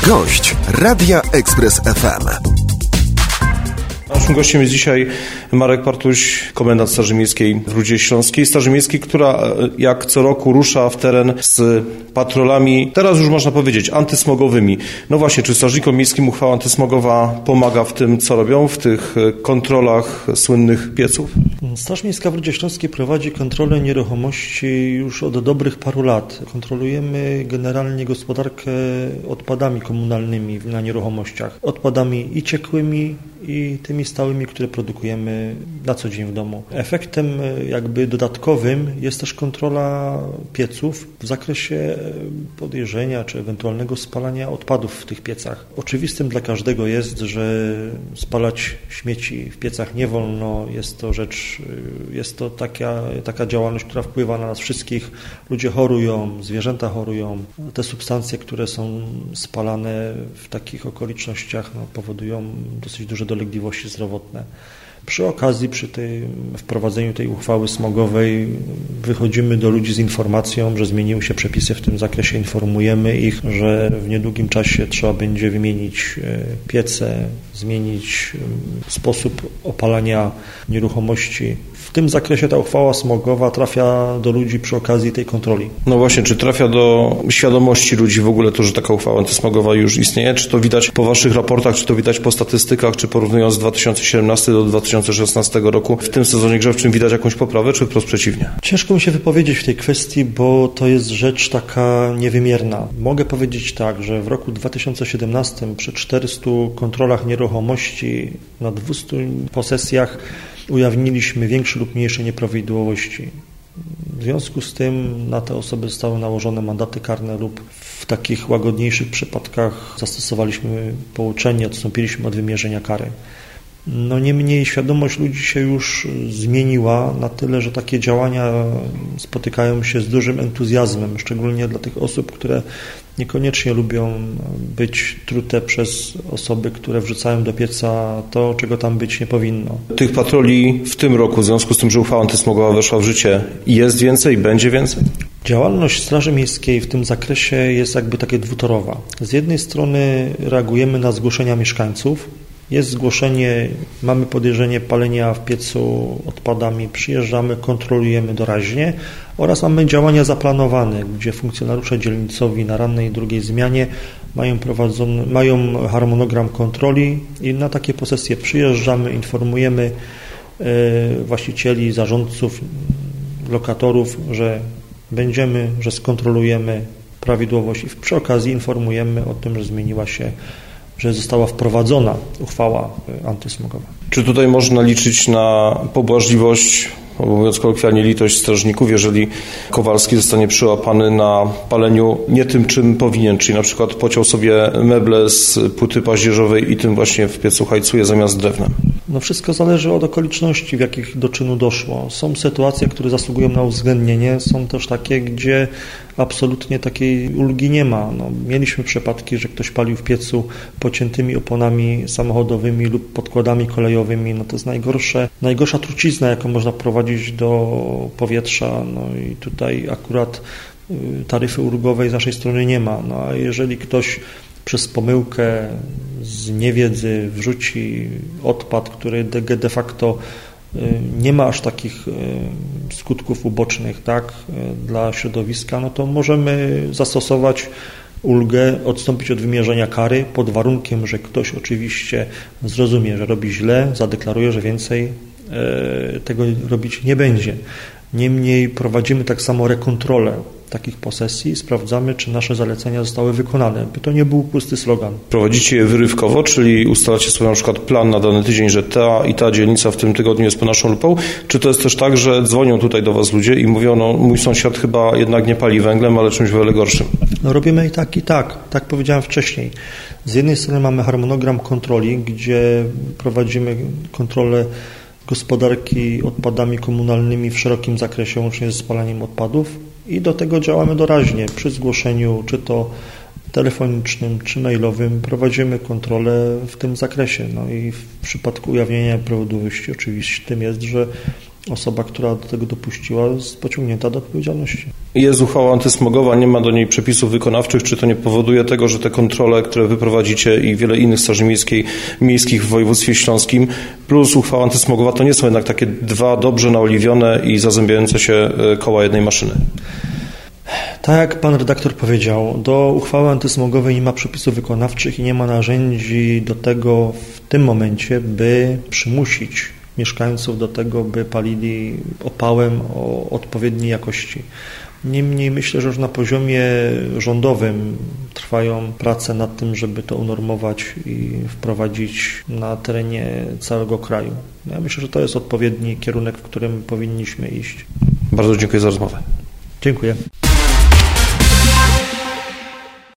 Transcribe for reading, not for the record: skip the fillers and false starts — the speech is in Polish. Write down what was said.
Gość Radia Express FM. Naszym gościem jest dzisiaj Marek Partuś, komendant Straży Miejskiej w Rudzie Śląskiej. Straży Miejskiej, która jak co roku rusza w teren z patrolami, teraz już można powiedzieć, antysmogowymi. No właśnie, czy strażnikom miejskim uchwała antysmogowa pomaga w tym, co robią, w tych kontrolach słynnych pieców? Straż Miejska w Rudzie Śląskiej prowadzi kontrolę nieruchomości już od dobrych paru lat. Kontrolujemy generalnie gospodarkę odpadami komunalnymi na nieruchomościach. Odpadami i ciekłymi, i tymi stałymi, które produkujemy na co dzień w domu. Efektem jakby dodatkowym jest też kontrola pieców w zakresie podejrzenia czy ewentualnego spalania odpadów w tych piecach. Oczywistym dla każdego jest, że spalać śmieci w piecach nie wolno. Jest to taka działalność, która wpływa na nas wszystkich. Ludzie chorują, zwierzęta chorują. Te substancje, które są spalane w takich okolicznościach, powodują dosyć duże dolegliwości zdrowotne. Przy okazji, przy wprowadzeniu tej uchwały smogowej wychodzimy do ludzi z informacją, że zmieniły się przepisy w tym zakresie, informujemy ich, że w niedługim czasie trzeba będzie wymienić piece, zmienić sposób opalania nieruchomości. W tym zakresie ta uchwała smogowa trafia do ludzi przy okazji tej kontroli. No właśnie, czy trafia do świadomości ludzi w ogóle to, że taka uchwała antysmogowa już istnieje? Czy to widać po waszych raportach, czy to widać po statystykach, czy porównując z 2017 do 2016 roku w tym sezonie grzewczym widać jakąś poprawę, czy wprost przeciwnie? Ciężko mi się wypowiedzieć w tej kwestii, bo to jest rzecz taka niewymierna. Mogę powiedzieć tak, że w roku 2017 przy 400 kontrolach nieruchomości na 200 posesjach ujawniliśmy większe lub mniejsze nieprawidłowości. W związku z tym na te osoby zostały nałożone mandaty karne lub w takich łagodniejszych przypadkach zastosowaliśmy pouczenie, odstąpiliśmy od wymierzenia kary. Niemniej świadomość ludzi się już zmieniła na tyle, że takie działania spotykają się z dużym entuzjazmem, szczególnie dla tych osób, które niekoniecznie lubią być trute przez osoby, które wrzucają do pieca to, czego tam być nie powinno. Tych patroli w tym roku, w związku z tym, że uchwała antysmogowa weszła w życie, jest więcej, będzie więcej? Działalność Straży Miejskiej w tym zakresie jest jakby takie dwutorowa. Z jednej strony reagujemy na zgłoszenia mieszkańców. Jest zgłoszenie, mamy podejrzenie palenia w piecu odpadami, przyjeżdżamy, kontrolujemy doraźnie oraz mamy działania zaplanowane, gdzie funkcjonariusze dzielnicowi na rannej i drugiej zmianie mają harmonogram kontroli i na takie posesje przyjeżdżamy, informujemy właścicieli, zarządców, lokatorów, że że skontrolujemy prawidłowość i przy okazji informujemy o tym, że została wprowadzona uchwała antysmogowa. Czy tutaj można liczyć na pobłażliwość, mówiąc kolokwialnie, litość strażników, jeżeli Kowalski zostanie przyłapany na paleniu nie tym, czym powinien, czyli na przykład pociął sobie meble z płyty paździerzowej i tym właśnie w piecu hajcuje zamiast drewnem? Wszystko zależy od okoliczności, w jakich do czynu doszło. Są sytuacje, które zasługują na uwzględnienie, są też takie, gdzie absolutnie takiej ulgi nie ma. Mieliśmy przypadki, że ktoś palił w piecu pociętymi oponami samochodowymi lub podkładami kolejowymi. To jest najgorsza trucizna, jaką można prowadzić do powietrza. I tutaj akurat taryfy ulgowej z naszej strony nie ma. A jeżeli ktoś przez pomyłkę z niewiedzy wrzuci odpad, który de facto nie ma aż takich skutków ubocznych dla środowiska, to możemy zastosować ulgę, odstąpić od wymierzenia kary pod warunkiem, że ktoś oczywiście zrozumie, że robi źle, zadeklaruje, że więcej tego robić nie będzie. Niemniej prowadzimy tak samo rekontrolę takich posesji, sprawdzamy, czy nasze zalecenia zostały wykonane, by to nie był pusty slogan. Prowadzicie je wyrywkowo, czyli ustalacie sobie na przykład plan na dany tydzień, że ta i ta dzielnica w tym tygodniu jest pod naszą lupą, czy to jest też tak, że dzwonią tutaj do was ludzie i mówią, mój sąsiad chyba jednak nie pali węglem, ale czymś o wiele gorszym? Robimy i tak. Tak powiedziałem wcześniej. Z jednej strony mamy harmonogram kontroli, gdzie prowadzimy kontrolę gospodarki odpadami komunalnymi w szerokim zakresie, łącznie ze spalaniem odpadów i do tego działamy doraźnie. Przy zgłoszeniu, czy to telefonicznym, czy mailowym prowadzimy kontrolę w tym zakresie. I w przypadku ujawnienia nieprawidłowości oczywiście tym jest, że osoba, która do tego dopuściła, jest pociągnięta do odpowiedzialności. Jest uchwała antysmogowa, nie ma do niej przepisów wykonawczych. Czy to nie powoduje tego, że te kontrole, które wy prowadzicie i wiele innych straży miejskich w województwie śląskim, plus uchwała antysmogowa, to nie są jednak takie dwa dobrze naoliwione i zazębiające się koła jednej maszyny? Tak jak pan redaktor powiedział, do uchwały antysmogowej nie ma przepisów wykonawczych i nie ma narzędzi do tego w tym momencie, by przymusić mieszkańców do tego, by palili opałem o odpowiedniej jakości. Niemniej myślę, że już na poziomie rządowym trwają prace nad tym, żeby to unormować i wprowadzić na terenie całego kraju. Ja myślę, że to jest odpowiedni kierunek, w którym powinniśmy iść. Bardzo dziękuję za rozmowę. Dziękuję.